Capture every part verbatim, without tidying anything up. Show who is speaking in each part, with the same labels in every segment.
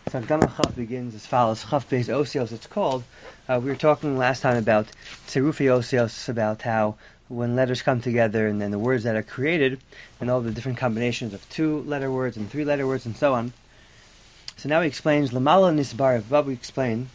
Speaker 1: So Gama Chaf begins as follows. Chaf Beis Osios, it's called. Uh, we were talking last time about Tzirufi Osios, about how when letters come together and then the words that are created, and all the different combinations of two-letter words and three-letter words and so on. So now he explains, Lamala Nisbar, Bob we explain,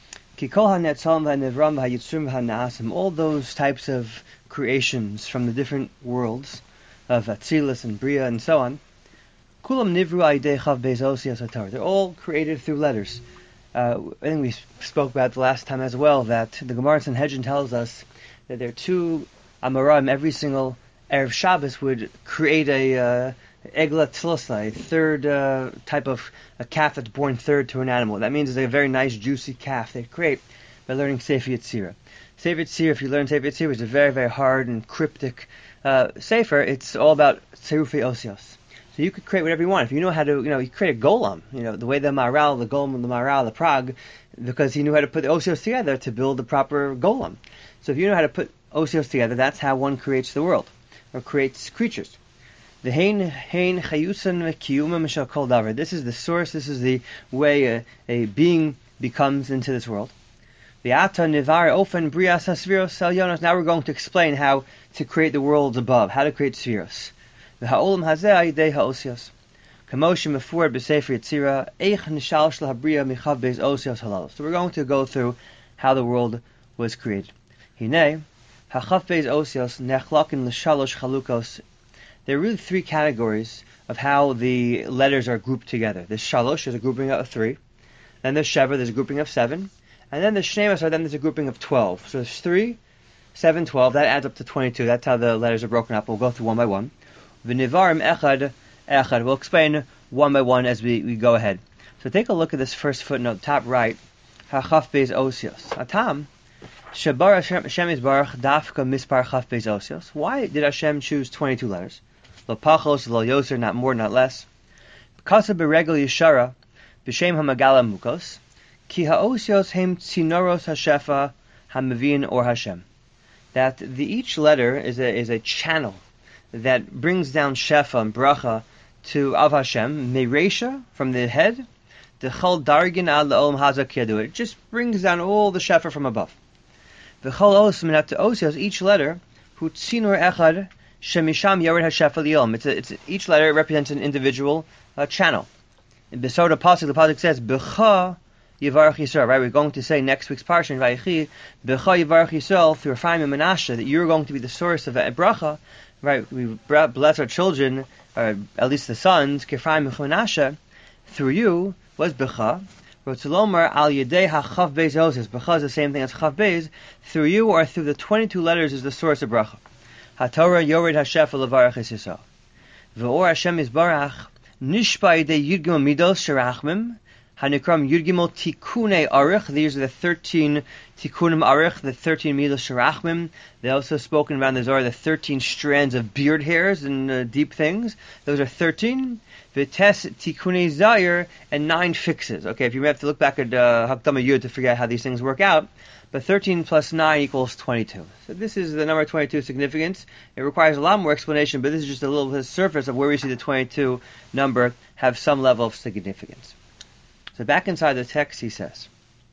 Speaker 1: Ki Kol HaNetzam VaNevram VaYitzrim VaNaasim, all those types of creations from the different worlds of Atzilus and Bria and so on, Kulam Nivru Aidei Chav Beis Osios HaTorah. They're all created through letters. Uh, I think we spoke about the last time as well that the Gemara in Sanhedrin tells us that there are two Amoraim every single Erev Shabbos would create a uh, Egla Tlosa, a third uh, type of a calf that's born third to an animal. That means it's a very nice juicy calf they create by learning Sefer Yetzirah. Sefer Yetzirah, if you learn Sefer Yetzirah, it's a very, very hard and cryptic uh, Sefer. It's all about Tzirufi Osios. So you could create whatever you want. If you know how to, you know, you create a golem, you know, the way the Maharal, the golem, the Maharal, the Prague, because he knew how to put the osios together to build the proper golem. So if you know how to put osios together, that's how one creates the world, or creates creatures. The hein hein chayusan kiyuma mishal kol davar. This is the source. This is the way a, a being becomes into this world. The ata nivar ofen brias hasviros salyonos. Now we're going to explain how to create the worlds above, how to create spheros. The ha'olam hazeh aidei ha'osios. Kamoshim mefur b'sefer Yetzirah eich nishal shel habriya michav beis osios halalos. So we're going to go through how the world was created. Hinei hachaf beis osios nechlakin l'shalosh chalukos. There are really three categories of how the letters are grouped together. There's shalosh, there's a grouping of three. Then there's sheva, there's a grouping of seven. And then there's shneimos, then there's a grouping of twelve. So there's three, seven, twelve. That adds up to twenty-two. That's how the letters are broken up. We'll go through one by one. V'nivarim echad echad. We'll explain one by one as we, we go ahead. So take a look at this first footnote, top right. Hachaf beis osios. Atam shabar Hashem Yisbarach dafka mispar chaf beis osios. Why did Hashem choose twenty-two letters? Lo pachos, lo yoser, not more, not less. Kasa beregel yeshara b'shem hamagala mukos ki haosios hem tzinoros hashefa hamavin or Hashem. That the each letter is a is a channel that brings down shefa and bracha to Av Hashem, Meresha, from the head, the Chol Dargin al La'om Hazak Yedu. It just brings down all the shefa from above. The Chol Os Minat to Osios, each letter, Hu Tzinor Echad, Shemisham Yored HaShefa Li'om. It's, it's each letter represents an individual uh, channel. In Besoda Pasuk, the Pasuk says, B'cha Yivarach Yisrael. Right, we're going to say next week's parsha in Vayechi, B'cha Yivarach Yisrael, through Ephraim and Menashe, that you're going to be the source of a bracha. Right, we bless our children, or at least the sons, Kefraim and Menashe, through you, was Becha. Rotzalomar al Yedei HaChav Beis Osios. Becha is the same thing as Chav Beis. Through you, or through the twenty-two letters, is the source of Bracha. HaTorah Yored HaShefa Levarach Es Yisrael. Ve'or Hashem Yisbarach Nishpa Yedei Yudgim Midos Sherachmim Hanikram Yudgimol Tikunei Arich. These are the thirteen Tikunim Arich, the thirteen Midos Sherachmim. They also spoken around the Zohar, the thirteen strands of beard hairs and uh, deep things. Those are thirteen. Vites Tikunei Zayir, and nine fixes. Okay, if you have to look back at uh, Hakdama Yud to figure out how these things work out. But thirteen plus nine equals twenty-two. So this is the number twenty-two significance. It requires a lot more explanation, but this is just a little bit of surface of where we see the twenty-two number have some level of significance. So back inside the text, he says,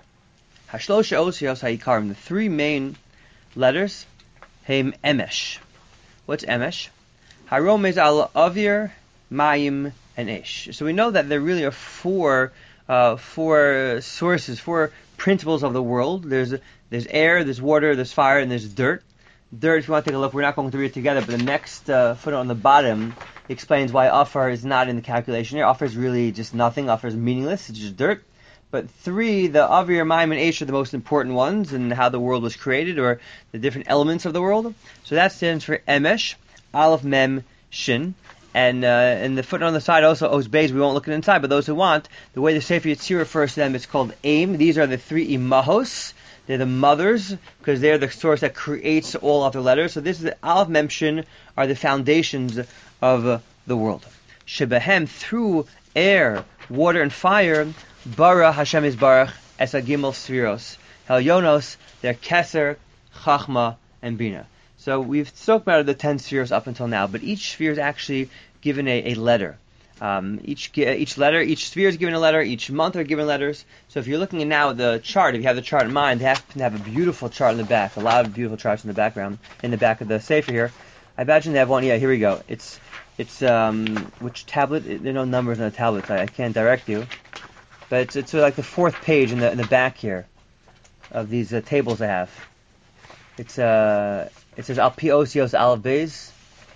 Speaker 1: Hashlosha Osios Ha'ikarim, the three main letters, Heim Emesh. What's Emesh? Haromez al Avir, Mayim, and Ish. So we know that there really are four, uh, four sources, four principles of the world. There's there's air, there's water, there's fire, and there's dirt. Dirt, if you want to take a look, we're not going to read it together, but the next uh, footnote on the bottom explains why Afar is not in the calculation here. Afar is really just nothing. Afar is meaningless. It's just dirt. But three, the Avir, Mayim, and Eish are the most important ones in how the world was created, or the different elements of the world. So that stands for Emesh, Aleph, Mem, Shin. And uh, in the footnote on the side also, Oz Beis, we won't look at it inside, but those who want, the way the Sefer Yetzirah refers to them is called Aim. These are the three Imahos. They're the mothers, because they're the source that creates all other letters. So this is the Aleph, Mem, Shin, are the foundations of uh, the world. Shebehem, through air, water, and fire, Bara Hashem Yisbarach es Gimel Sfiros. Helyonos, they're Keser, Chachma, and Bina. So we've spoken about the ten spheres up until now, but each sphere is actually given a, a letter. Um, each each letter, each sphere is given a letter. Each month are given letters. So if you're looking at now the chart, if you have the chart in mind, they happen to have a beautiful chart in the back, a lot of beautiful charts in the background, in the back of the Sefer here. I imagine they have one. Yeah, here we go. It's it's um which tablet? There are no numbers on the tablets. I, I can't direct you, but it's it's like the fourth page in the in the back here of these uh, tables I have. It's uh it says Al Pi Osios Aleph Beis.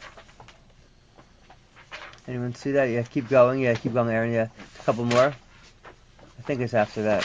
Speaker 1: Anyone see that? Yeah, keep going. Yeah, keep going, Aaron. Yeah, a couple more. I think it's after that.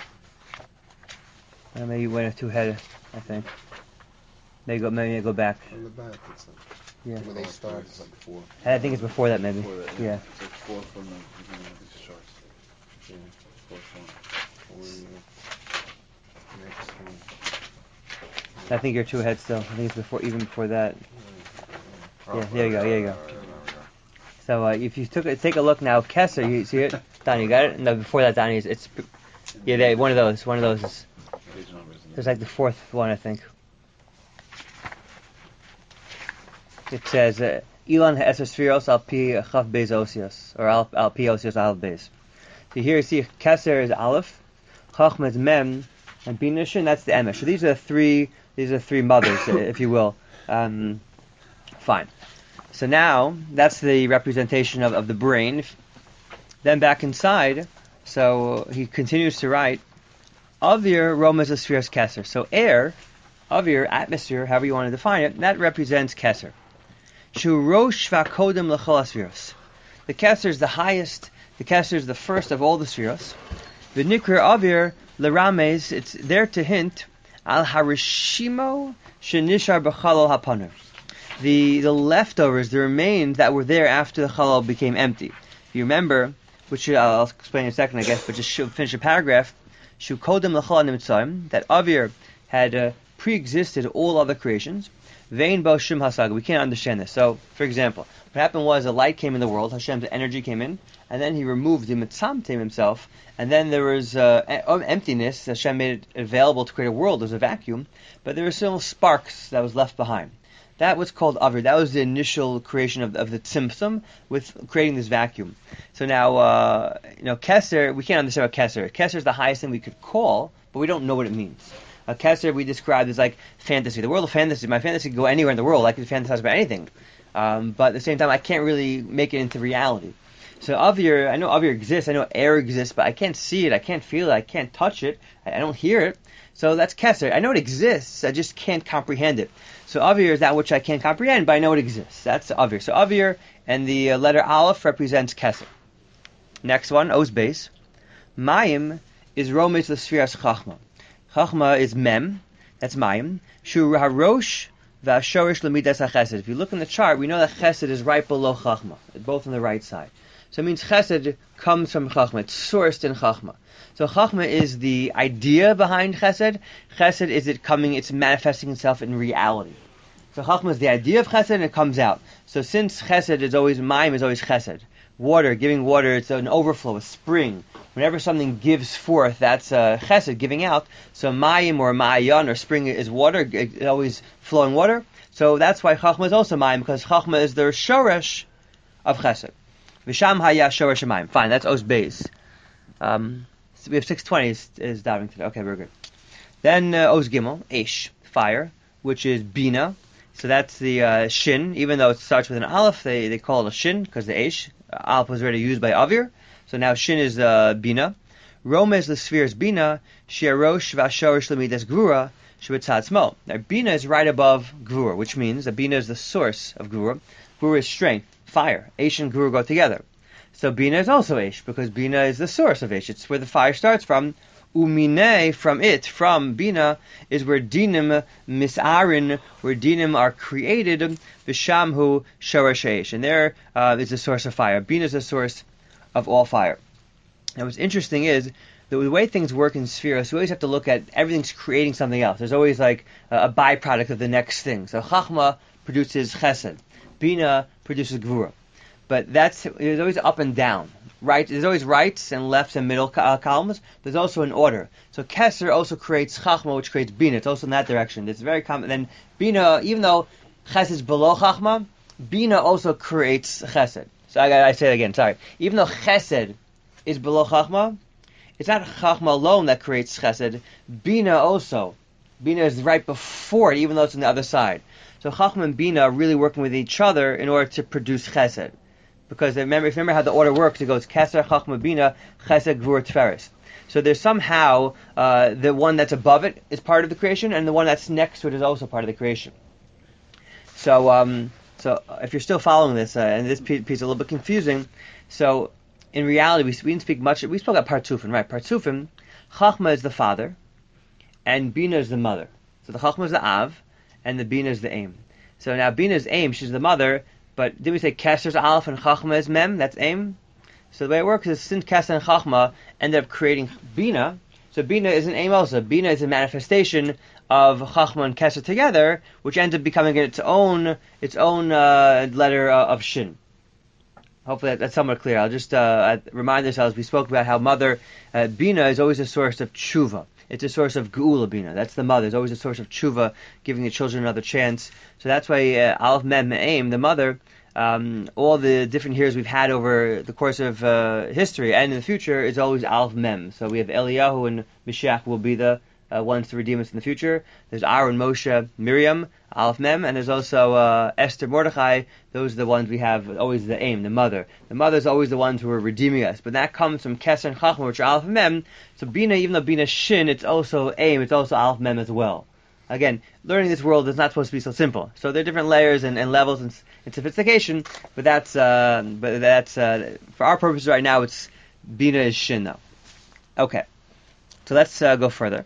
Speaker 1: Uh, maybe you went too ahead. I think. Maybe go. Maybe go back.
Speaker 2: On the back, it's like
Speaker 1: yeah.
Speaker 2: when they start, it's like four.
Speaker 1: I think it's before that, maybe.
Speaker 2: Before that,
Speaker 1: yeah.
Speaker 2: yeah. It's like four from the beginning of these charts. Yeah, fourth one. Four, next one.
Speaker 1: I think you're too ahead still. I think it's before, even before that. Yeah, there you go. There you go. So uh, if you took a, take a look now, Kesser, you see it? Don, you got it? No, before that, Donnie, it's, it's yeah, they, one of those. One of those is. It's like the fourth one, I think. It says uh, Elon Ha'eser Sfiros Al Pi Chaf Beis Osios, or Al Al Pi Osios Aleph Beis. So here you see Kesser is Aleph, Chachma is Mem, and Bina Shin, that's the Emesh. So these are three. These are three mothers, if you will. Um, fine. So now, that's the representation of, of the brain. Then back inside, so he continues to write, Avir Romas Spheres Kesser. So air, Avir, atmosphere, however you want to define it, that represents Kesser. Shu Rosh Vakodim L'chol Spheres. The Kesser is the highest, the Kesser is the first of all the spheres. The Nikr Avir L'Rames, it's there to hint, Al Harishimo Shenishar B'chalal Hapanur. The the leftovers, the remains that were there after the Chalal became empty. If you remember, which I'll explain in a second, I guess, but just finish the paragraph. Shu Kodem L'Chalal Nimtzaim, that Avir had uh, pre-existed all other creations. Vein Bo Shum Hasaga. We can't understand this. So, for example, what happened was a light came in the world, Hashem's energy came in, and then he removed the Mitzamtim himself, and then there was uh, emptiness. Hashem made it available to create a world. There was a vacuum, but there were still sparks that was left behind. That was called Avir. That was the initial creation of, of the Tzimtzum with creating this vacuum. So now, uh, you know, Kesser, we can't understand what Kesser. Kesser is the highest thing we could call, but we don't know what it means. A Kesser we described as like fantasy. The world of fantasy, my fantasy can go anywhere in the world. I can fantasize about anything. Um, but at the same time, I can't really make it into reality. So Avir, I know Avir exists, I know air exists, but I can't see it, I can't feel it, I can't touch it, I, I don't hear it. So that's Kesser. I know it exists, I just can't comprehend it. So Avir is that which I can't comprehend, but I know it exists. That's Avir. So Avir and the uh, letter Aleph represents Kesser. Next one, Oz Beis. Mayim is Romesh L'Sfiras Chachma. Chachma is Mem, that's Mayim. Shu Harosh V'Ashorish L'Midas HaChesed. If you look in the chart, we know that Chesed is right below Chachma, both on the right side. So it means Chesed comes from Chachma. It's sourced in Chachma. So Chachma is the idea behind Chesed. Chesed is it coming, it's manifesting itself in reality. So Chachma is the idea of Chesed and it comes out. So since Chesed is always, Mayim is always Chesed. Water, giving water, it's an overflow, a spring. Whenever something gives forth, that's uh, Chesed, giving out. So Mayim or Ma'ayan or spring is water, it's always flowing water. So that's why Chachma is also Mayim, because Chachma is the Shoresh of Chesed. Visham Haya Shoresh Mayim. Fine, that's Oz Beis. Um, so we have six twenty is, is diving today. Okay, very good. Then uh, Oz Gimel, Eish, fire, which is Bina. So that's the uh, Shin. Even though it starts with an Aleph, they, they call it a Shin, because the Eish. Uh, Aleph was already used by Avir. So now Shin is uh, Bina. Romes L'Spheres Bina, Shiarosh V'Ashorish L'Midas Gvura, Shvitzat Now Bina is right above Gvura, which means that Bina is the source of Gvura. Gvura is strength, fire. Eish and Gvura go together. So Bina is also Eish, because Bina is the source of Eish. It's where the fire starts from. Umine, from it, from Bina, is where Dinim Misarin, where Dinim are created, Vishamhu Shoresh Eish. And there uh, is the source of fire. Bina is the source of all fire. Now what's interesting is that the way things work in spheres, we always have to look at everything's creating something else. There's always like a, a byproduct of the next thing. So Chachma produces Chesed. Bina produces Gvura. But that's, there's always up and down. Right? There's always rights and lefts and middle uh, columns. There's also an order. So Kesser also creates Chachma, which creates Bina. It's also in that direction. It's very common. Then Bina, even though Chesed is below Chachma, Bina also creates Chesed. So I, I say it again, sorry. Even though chesed is below chachma, it's not chachma alone that creates chesed. Bina also. Bina is right before it, even though it's on the other side. So chachma and bina are really working with each other in order to produce chesed. Because remember, if you remember how the order works, it goes keser, chachma, bina, chesed, gvur, tferes. So there's somehow uh, the one that's above it is part of the creation, and the one that's next to it is also part of the creation. So, um, so if you're still following this, uh, and this piece is a little bit confusing, so in reality, we, we didn't speak much. We spoke about Partzufim, right? Partzufim, Chachma is the father, and Bina is the mother. So the Chachma is the Av, and the Bina is the Aim. So now Bina is Aim, she's the mother, but did we say Keser's Aleph and Chachma is Mem? That's Aim. So the way it works is since Keser and Chachma ended up creating Bina, so Bina is an Aim also. Bina is a manifestation of Chachma and Keser together, which ends up becoming its own its own uh, letter uh, of Shin. Hopefully that, that's somewhat clear. I'll just uh, remind ourselves, we spoke about how mother, uh, Bina is always a source of tshuva. It's a source of geula bina. That's the mother. It's always a source of tshuva, giving the children another chance. So that's why uh, Aleph Mem Me'aim, the mother, um, all the different years we've had over the course of uh, history and in the future is always Aleph Mem. So we have Eliyahu and Mashiach will be the uh, ones to redeem us in the future. There's Aaron, Moshe, Miriam, Aleph Mem, and there's also uh, Esther, Mordechai. Those are the ones we have always the aim, the mother. The mother is always the ones who are redeeming us, but that comes from Keser and Chachma, which are Aleph Mem. So Bina, even though Bina Shin, it's also aim, it's also Aleph Mem as well. Again, learning this world is not supposed to be so simple. So there are different layers and, and levels and, and sophistication, but that's uh, but that's uh, for our purposes right now. It's Bina is Shin though. Okay, so let's uh, go further.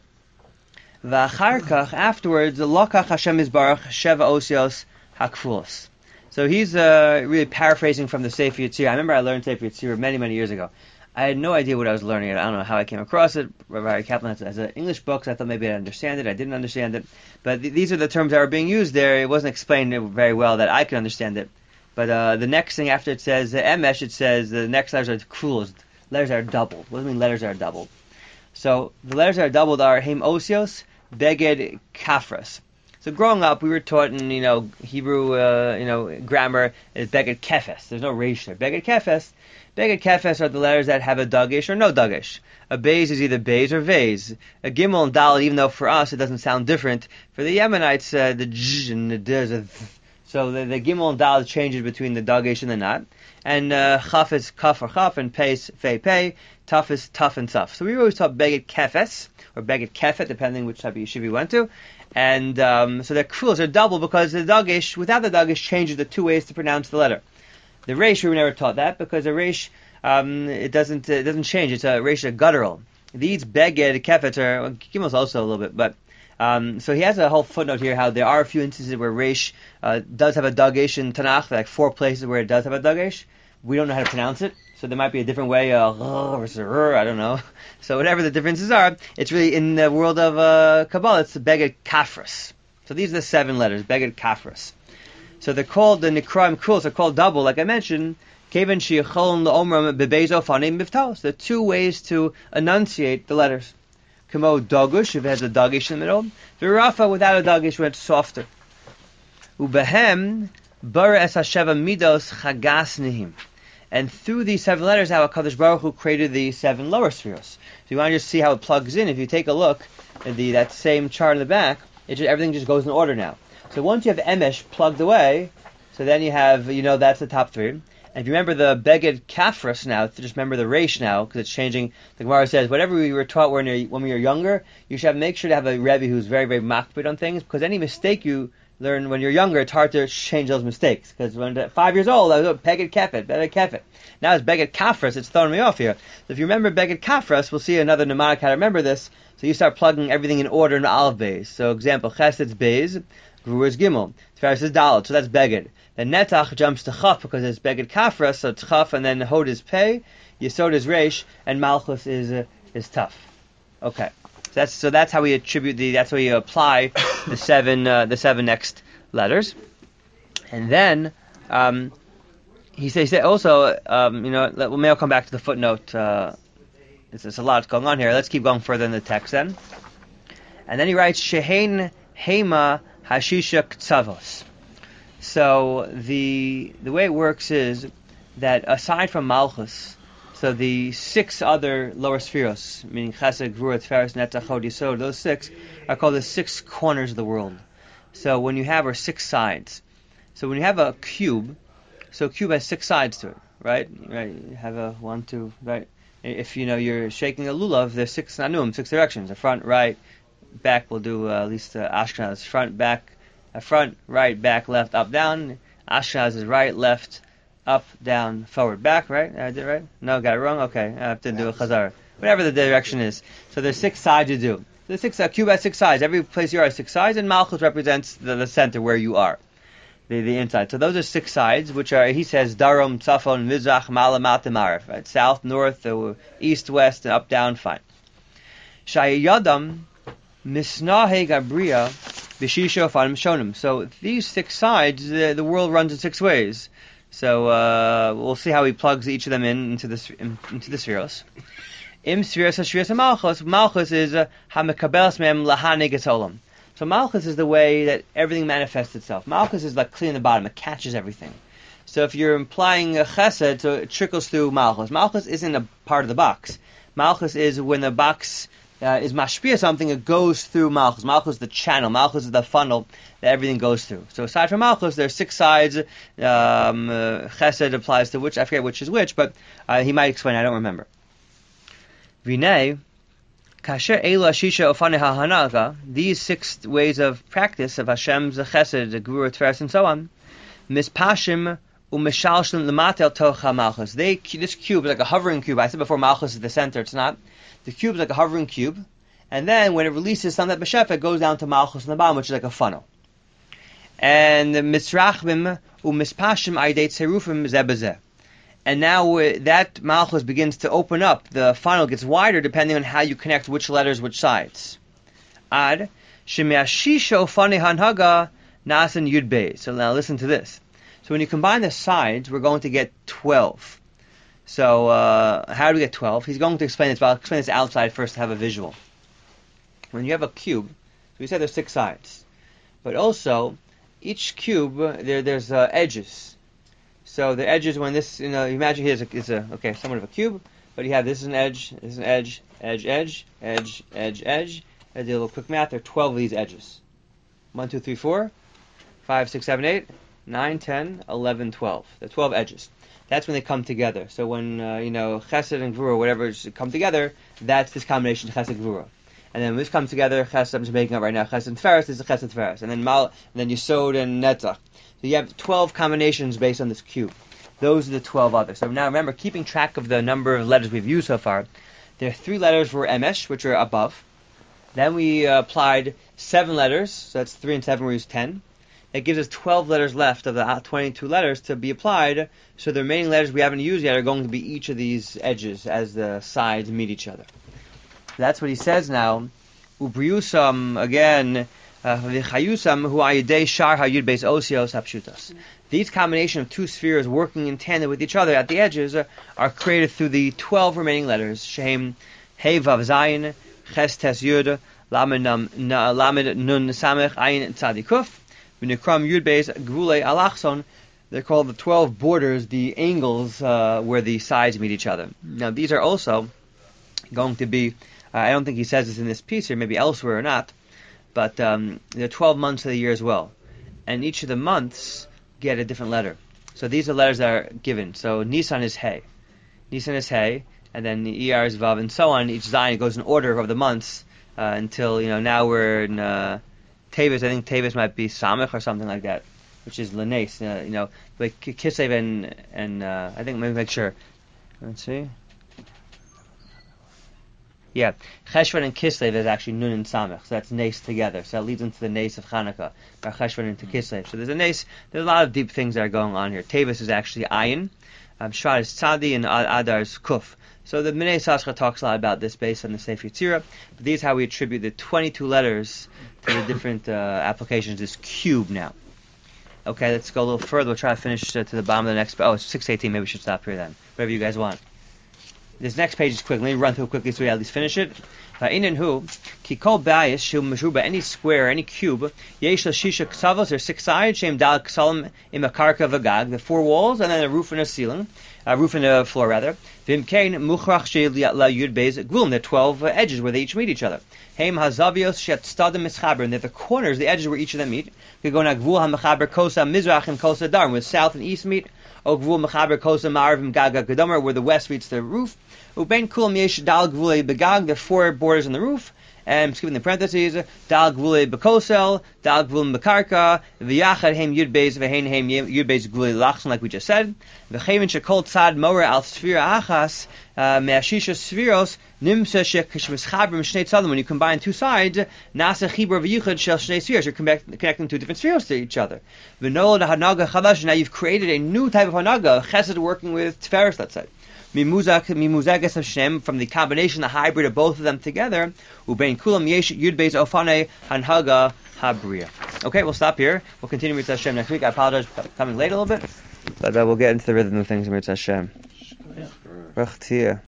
Speaker 1: V'acharkach, afterwards, lokach Hashem Yisbarach sheva osios hakfulos. So he's uh, really paraphrasing from the Sefer Yetzirah. I remember I learned Sefer Yetzirah many, many years ago. I had no idea what I was learning. I don't know how I came across it. Rabbi Kaplan has, has an English book, so I thought maybe I'd understand it. I didn't understand it. But th- these are the terms that were being used there. It wasn't explained very well that I could understand it. But uh, the next thing after it says uh, emesh, it says the next letters are kfulos. Letters are doubled. What does it mean letters are doubled? So the letters that are doubled are Heim Osios, Beged Kafras. So growing up, we were taught in, you know, Hebrew, uh, you know, grammar is Beged Kefes. There's no resh there. Beged Kefes. Beged Kefes are the letters that have a dagesh or no dagesh. A beis is either beis or vase. A gimel and dalet, even though for us it doesn't sound different, for the Yemenites, uh, the j and the d is a th. So the, the gimel and dalet changes between the dagesh and the not. And uh, chaf is kaf or chaf, and pei is fei pei. Tuf is tough and tough. So we always taught Beged Kefes, or Beged Kefet, depending which type of yeshiva you went to. And um, so they're kfulos, they're double, because the dagesh, without the dagesh, changes the two ways to pronounce the letter. The resh, we were never taught that, because the resh, um, it doesn't it doesn't change. It's a resh, a guttural. These Beged Kefet are, well, Gimel's also a little bit, but um, so he has a whole footnote here how there are a few instances where resh uh, does have a dagesh in Tanakh, like four places where it does have a dagesh. We don't know how to pronounce it, so there might be a different way, uh, versus r, I don't know. So whatever the differences are, it's really, in the world of uh, Kabbalah, it's Beged Kafras. So these are the seven letters, Beged Kafras. So they're called, the Nikraim Kuls are called double, like I mentioned, Kevan Sheyacholon L'Omram Bebezo Fanim Mivtaos. There are two ways to enunciate the letters. Kamo Dagush, if it has a dagish in the middle. V'Rafa, without a dagish, when it's softer. Ubehem, Bara Es Hasheva Midos Chagas Nihim. And through these seven letters, how HaKadosh Baruch Hu created the seven lower spheres. So you want to just see how it plugs in. If you take a look at the that same chart in the back, it just, everything just goes in order now. So once you have Emesh plugged away, so then you have, you know, that's the top three. And if you remember the Beged Kafras now, just remember the Reish now, because it's changing. The Gemara says, whatever we were taught when, you're, when we were younger, you should have, make sure to have a Rebbe who's very, very makpid on things, because any mistake you learn when you're younger, it's hard to change those mistakes. Because when at five years old, I was Beged Kefet, Beged Kefet. Now it's Beged Kafras, it's throwing me off here. So if you remember Beged Kafras, we'll see another mnemonic how to remember this. So you start plugging everything in order in Aleph Beis. So example, Chesed's Beis, Gvur is Gimel, Tferes is Dalet, so that's Beged. Then Netach jumps to Chaf because it's Beged Kafras, so it's Chaf, and then Hod is Pei, Yesod is Reish, and Malchus is uh, is Tuf. Okay. So that's so that's how we attribute the that's how we apply the seven uh, the seven next letters, and then um, he says he said also um, you know let, we may come back to the footnote. Uh, there's, there's a lot going on here. Let's keep going further in the text then, and then he writes Shehein Hema Hashisha Ktsavos. So the the way it works is that aside from Malchus, so the six other lower spheros, meaning Chesed, Gvura, Tiferes, Netzach, Hod, Yesod, those six are called the six corners of the world. So when you have our six sides, so when you have a cube, so a cube has six sides to it, right? Right. You have a one, two, right? If you know you're shaking a lulav, there's six nanum, six directions: the front, right, back. We'll do uh, at least uh, Ashkenaz front, back, uh, front, right, back, left, up, down. Ashkenaz is right, left, up, down, forward, back, right? I did it right? No, got it wrong? Okay, I have to do a chazar. Whatever the direction is. So there's six sides you do. The six uh, cube has six sides. Every place you are has six sides, and Malchus represents the, the center where you are, the the inside. So those are six sides, which are, he says, Darom, Tzafon, Mizrach, Mala, Mata, Marif, right? South, north, uh, east, west, and up, down, fine. Shayadam, Misnahe Gabriya, Bishisho, Fanim, Shonim. So these six sides, the, the world runs in six ways. So uh, we'll see how he plugs each of them in into the in, into the spheros. Im spheros hashviras malchus. Malchus is hamekabelas mem lahaneget olam. So Malchus is the way that everything manifests itself. Malchus is like clean in the bottom; it catches everything. So if you're implying a chesed, so it trickles through Malchus. Malchus isn't a part of the box. Malchus is when the box uh, is mashpia something, it goes through Malchus. Malchus is the channel. Malchus is the funnel that everything goes through. So aside from Malchus, there are six sides. Um, uh, Chesed applies to which, I forget which is which, but uh, he might explain, I don't remember. Vinay, kasher elu ashisha ofane hahanaga, these six ways of practice of Hashem's Chesed, the Gvura, Tiferes, and so on, mispashim umeshalshlim lematel tocha Malchus. They, this cube is like a hovering cube. I said before Malchus is the center, it's not. The cube is like a hovering cube, and then when it releases some of that b'shefet, it goes down to Malchus in the bottom, which is like a funnel. And misrachbim umispashim aydei tzerufim zebazeh. And now uh, that Malchus begins to open up. The funnel gets wider depending on how you connect which letters, which sides. Ad shemeashisho fane hanhaga nasan yud beis. So now listen to this. So when you combine the sides, we're going to get twelve. So uh, how do we get twelve? He's going to explain this, but I'll explain this outside first to have a visual. When you have a cube, so we said there's six sides, but also each cube there there's uh, edges. So the edges, when this, you know, imagine here's a, is a okay, somewhat of a cube, but you have this is an edge, this is an edge, edge, edge, edge, edge, edge. I did a little quick math. There are twelve of these edges. One, two, three, four, five, six, seven, eight, nine, ten, eleven, twelve. There are twelve edges. That's when they come together. So when uh, you know Chesed and Gvura, whatever, come together, that's this combination Chesed Gvura. And then when this comes together, Chesed, I'm just making up right now, Chesed and Tiferes is a Chesed Tiferes, and then Mal, and then Yesod and Netzach. So you have twelve combinations based on this cube. Those are the twelve others. So now remember, keeping track of the number of letters we've used so far, there are three letters for Emesh, which are above. Then we uh, applied seven letters, so that's three and seven, we used ten. That gives us twelve letters left of the twenty-two letters to be applied, so the remaining letters we haven't used yet are going to be each of these edges as the sides meet each other. That's what he says now. Ubriusam, again, v'chayusam hu ayidei shar hayud beis osios hapshutas. These combination of two spheres working in tandem with each other at the edges are, are created through the twelve remaining letters. Shehem Hey Vav Zayin, Ches Tes Yud, Lamed Nun Samech Ayin Tzadikuf, V'nikram Yud Beis Gvulei Alachson. They're called the twelve borders, the angles uh, where the sides meet each other. Now these are also going to be, uh, I don't think he says this in this piece here, maybe elsewhere or not, but um, there are twelve months of the year as well. And each of the months get a different letter. So these are letters that are given. So Nisan is Hey. Nisan is Hey, and then the Iyar is Vav, and so on. Each Zayin goes in order of the months uh, until, you know, now we're in uh, Tevis. I think Tevis might be Samech or something like that, which is Lenes. Uh, you know, like Kislev and, and uh, I think, let me make sure. Let's see. Yeah, Cheshvan and Kislev is actually Nun and Samech, so that's Nes together. So that leads into the Nes of Chanukah, by Cheshvan into Kislev. So there's a Nes, there's a lot of deep things that are going on here. Tevis is actually Ayin, um, Shvat is Tzadi, and Adar is Kuf. So the Minei Sashcha talks a lot about this based on the Sefer Yetzirah, but these are how we attribute the twenty-two letters to the different uh, applications, this cube now. Okay, let's go a little further. We'll try to finish uh, to the bottom of the next, oh, it's six eighteen, maybe we should stop here then. Whatever you guys want. This next page is quick. Let me run through it quickly so we at least finish it. Va'inin hu ki kol bayis shu meshruba, any square, any cube, yesh la shisha ksavos, there's six sides, shem dal ksalim im akarka v'gag, the four walls and then a roof and a ceiling, a roof and a floor rather. V'imkein muchrach she la yud beis glum, there are twelve uh, edges where they each meet each other. Heim hazavios shet stadim mischaber, and they're the corners, the edges where each of them meet. Gagona gvul ha'mechaber kosa mizrach and kosa darm, where south and east meet. O gvul mechaber kosa ma'arvim gaga gedomer, where the west meets the roof. Ubein kulam yesh dal gvulei begag, there are four borders on the roof. And skipping the parentheses, dal gvulei bekosel, dal gvul bekarka, v'yachad heim yud beis v'hein heim yud beis gvulei lachson, like we just said. V'chevin shekol tzad mower al sfira achas me'ashisha sfiros nimsa shekishmischabrim shnei tzadim. When you combine two sides, nasa chibur v'yichad shel shnei sfiros, you're connect, connecting two different spheres to each other. V'nol hanaga chadash, now you've created a new type of hanaga, chesed working with tiferes, let's say. Mimuzak mimuzagas of Shem, from the combination, the hybrid of both of them together. Ubein kulam yesh yud beis ofane hanhaga habriya. Okay, we'll stop here. We'll continue with Hashem next week. I apologize for coming late a little bit, but uh, we'll get into the rhythm of things with Hashem.
Speaker 2: Yeah.